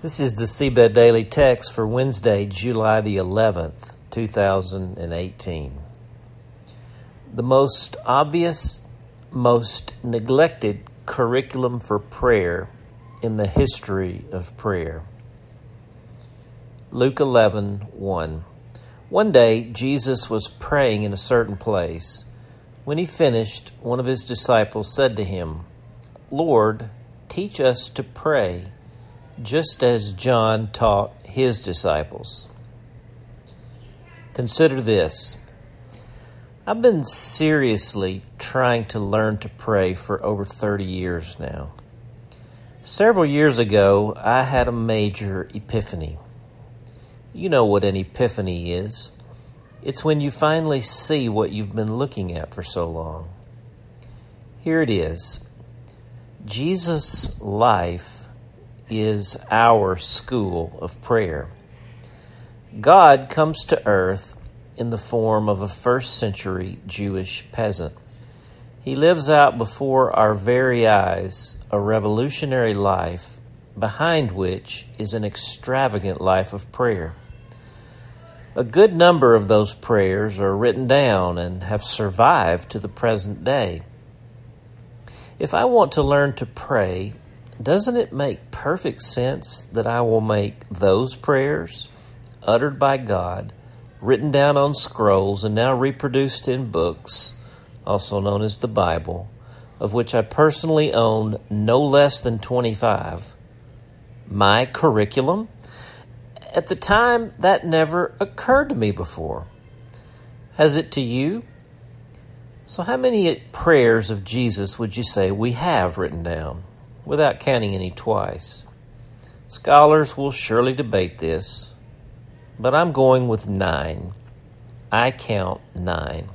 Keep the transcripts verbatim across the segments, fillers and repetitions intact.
This is the Seabed Daily Text for Wednesday, July the eleventh, two thousand eighteen. The most obvious, most neglected curriculum for prayer in the history of prayer. Luke eleven one. One day, Jesus was praying in a certain place. When he finished, one of his disciples said to him, "Lord, teach us to pray, just as John taught his disciples." Consider this. I've been seriously trying to learn to pray for over thirty years now. Several years ago, I had a major epiphany. You know what an epiphany is. It's when you finally see what you've been looking at for so long. Here it is. Jesus' life is our school of prayer. God comes to earth in the form of a first century Jewish peasant. He lives out before our very eyes a revolutionary life behind which is an extravagant life of prayer. A good number of those prayers are written down and have survived to the present day. If I want to learn to pray, doesn't it make perfect sense that I will make those prayers, uttered by God, written down on scrolls and now reproduced in books, also known as the Bible, of which I personally own no less than twenty-five, my curriculum? At the time, that never occurred to me before. Has it to you? So how many prayers of Jesus would you say we have written down, without counting any twice? Scholars will surely debate this, but I'm going with nine. I count nine.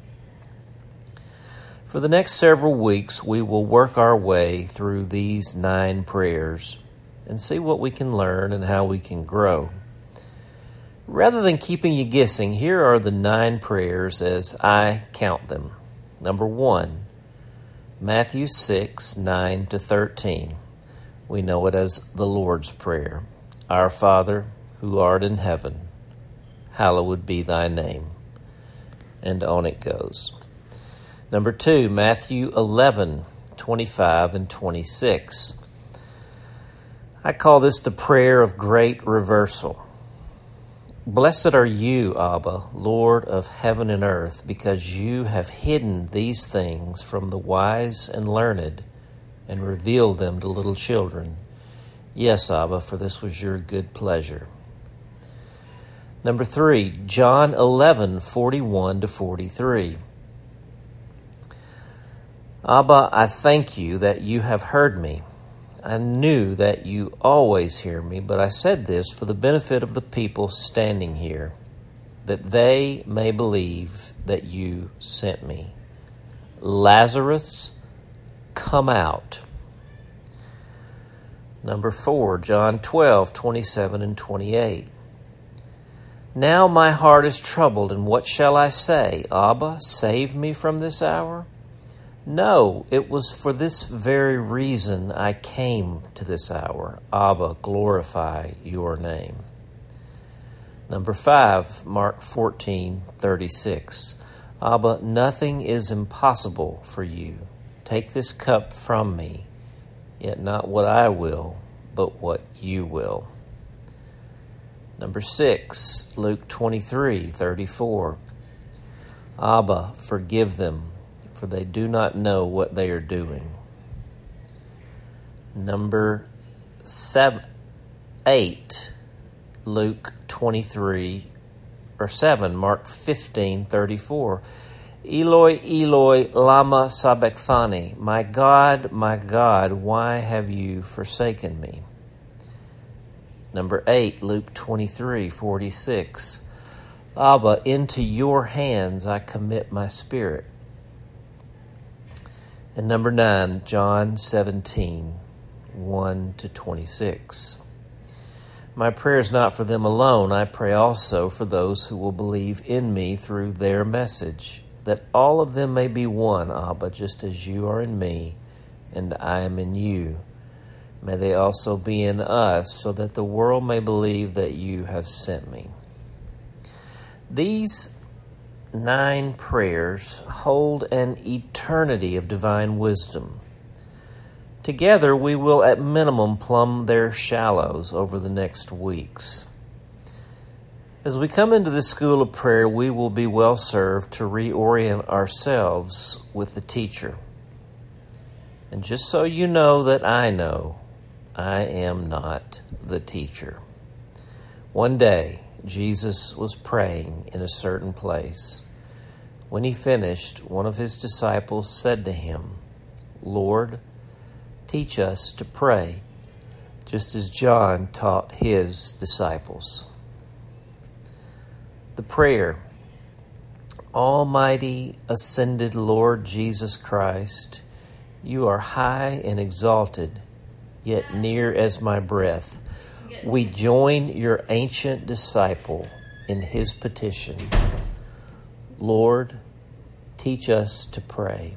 For the next several weeks, we will work our way through these nine prayers and see what we can learn and how we can grow. Rather than keeping you guessing, here are the nine prayers as I count them. Number one, Matthew six, nine to thirteen. We know it as the Lord's Prayer. Our Father, who art in heaven, hallowed be thy name. And on it goes. Number two, Matthew eleven, twenty-five and twenty-six. I call this the prayer of great reversal. Blessed are you, Abba, Lord of heaven and earth, because you have hidden these things from the wise and learned and revealed them to little children. Yes, Abba, for this was your good pleasure. Number three, John eleven, forty-one to forty-three. Abba, I thank you that you have heard me. I knew that you always hear me, but I said this for the benefit of the people standing here, that they may believe that you sent me. Lazarus, come out. Number four, John twelve, twenty-seven and twenty-eight. Now my heart is troubled, and what shall I say? Abba, save me from this hour? No, it was for this very reason I came to this hour. Abba, glorify your name. Number five, Mark fourteen, thirty-six. Abba, nothing is impossible for you. Take this cup from me, yet not what I will, but what you will. Number six, Luke twenty-three, thirty-four. Abba, forgive them, for they do not know what they are doing. Number seven, eight, Luke twenty-three, or seven, Mark fifteen, thirty-four. Eloi, Eloi, lama sabachthani. My God, my God, why have you forsaken me? Number eight, Luke twenty-three, forty-six. Abba, into your hands I commit my spirit. And number nine, John seventeen, one to twenty-six. My prayer is not for them alone. I pray also for those who will believe in me through their message, that all of them may be one, Abba, just as you are in me and I am in you, May they also be in us, so that the world may believe that you have sent me. These nine prayers hold an eternity of divine wisdom. Together, we will at minimum plumb their shallows over the next weeks. As we come into the school of prayer, we will be well served to reorient ourselves with the teacher. And just so you know that I know, I am not the teacher. One day, Jesus was praying in a certain place. When he finished, one of his disciples said to him, "Lord, teach us to pray, just as John taught his disciples." The prayer, Almighty ascended Lord Jesus Christ, you are high and exalted, yet near as my breath. We join your ancient disciple in his petition. Lord, teach us to pray.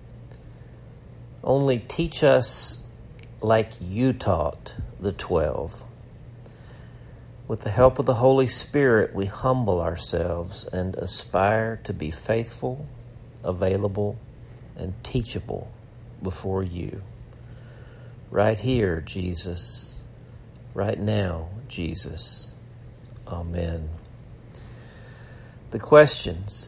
Only teach us like you taught the twelve. With the help of the Holy Spirit, we humble ourselves and aspire to be faithful, available, and teachable before you. Right here, Jesus. Right now, Jesus. Amen. The questions.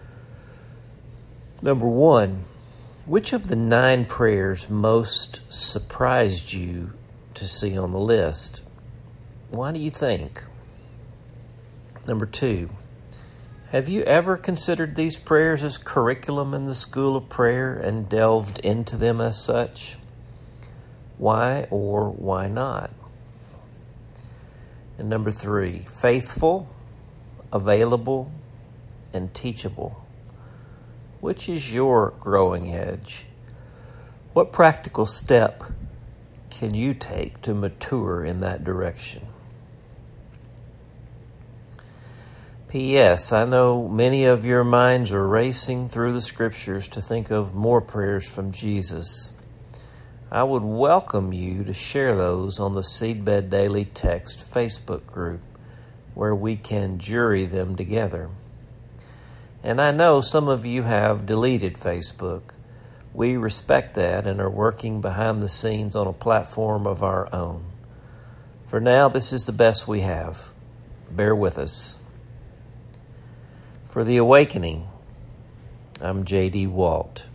Number one, which of the nine prayers most surprised you to see on the list? Why do you think? Number two, have you ever considered these prayers as curriculum in the school of prayer and delved into them as such? Why or why not? And number three, faithful, available, and teachable. Which is your growing edge? What practical step can you take to mature in that direction? P S. I know many of your minds are racing through the scriptures to think of more prayers from Jesus. I would welcome you to share those on the Seedbed Daily Text Facebook group, where we can jury them together. And I know some of you have deleted Facebook. We respect that and are working behind the scenes on a platform of our own. For now, this is the best we have. Bear with us. For The Awakening, I'm J D. Walt.